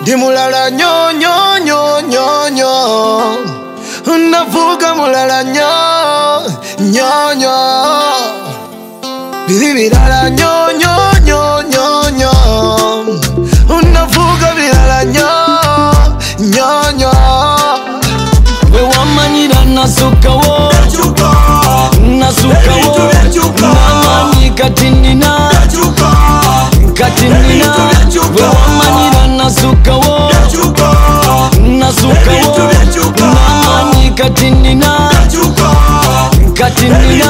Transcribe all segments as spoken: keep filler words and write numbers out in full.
Dimulala nyo nyo nyo nyo nyo. Navuga mulala nyo nyo nyo. Bibi bilala nyo nyo nyo nyo nyo. Navuga bilala nyo nyo nyo. We wamanyira nasuka wo nasuka wo namani katinina katinina. We wamanyira nasuka wo nasuka wo namani katinina katinina.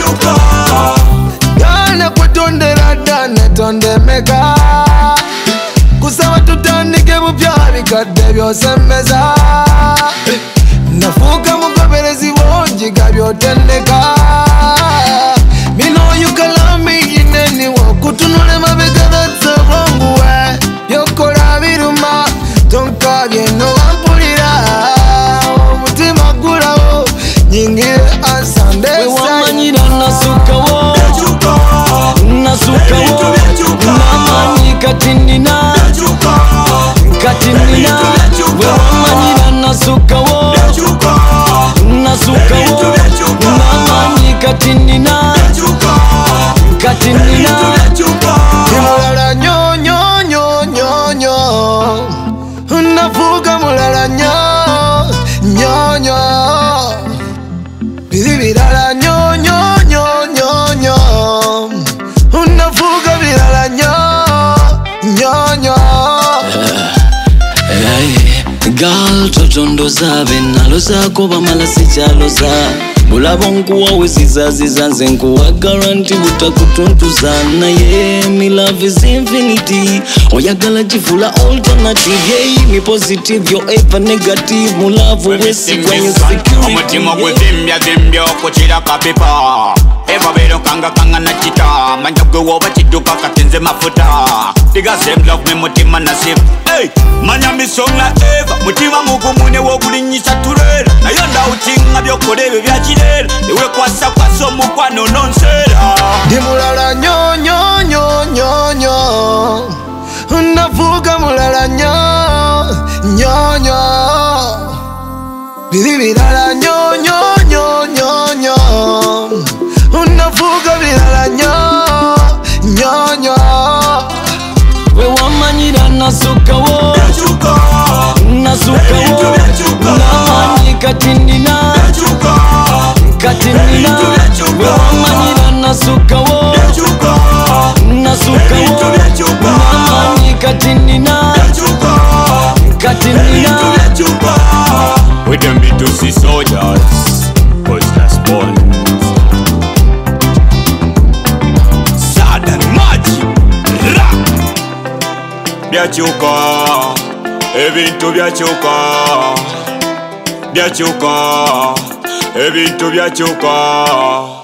Dana kutondera dana tonde meka kusaba tutandike mupya bikadde byosembeza. Nafuka mugoberezi bonji gabyotendeka. Me know you can love me in any way. Kutunule mabega that's a wrong way. Yokora biruma tonka byeno wampulira mutima gulawo nyingire ansande. We wamanyira nasuka wo nasuka wo namani katinina katinina. We wamanyira nasuka wo nasuka wo namani katinina katinina. Mulala nyo nyo nyo nyo nyo. Navuga mulala nyo nyo nyo. Bibi bilala nyo nyo nyo nyo nyo. Navuga bilala nyo nyo nyo. Gal totondoza benaloza koba malasi chaloza bulabo nkuwa wesizaziza nze nkuwa garanti butakutuntuza naye me love is infinity oyagala jifula alternative yeah me positive yo ever negative mu love wesigwa yo security omutima gwe zimbya zimbya okuchira kapipa eva bero kanga kanga na chita manja gwe woba chiduka katenze mafuta diga same love me mutima nasif hey manya misonga eva mutima mugumune wo kulinyisa turera nayo ndawutinga byokolebe bya kirera ewe kwasa kwaso mukwano nonsera. Dimulala nyo nyo nyo nyo nyo. Navuga mulala nyo nyo nyo. Bibi bilala nyo nyo nyo nyo nyo. Navuga bilala nyo nyo nyo. We wamanyira nasuka wo nasuka wo namani katinina katinina. We wamanyira nasuka wo nasuka wo namani katinina katinina. We them be to see soldiers cause that's born sad and magic rap byachuka ebintu byachuka byachuka ebintu byachuka.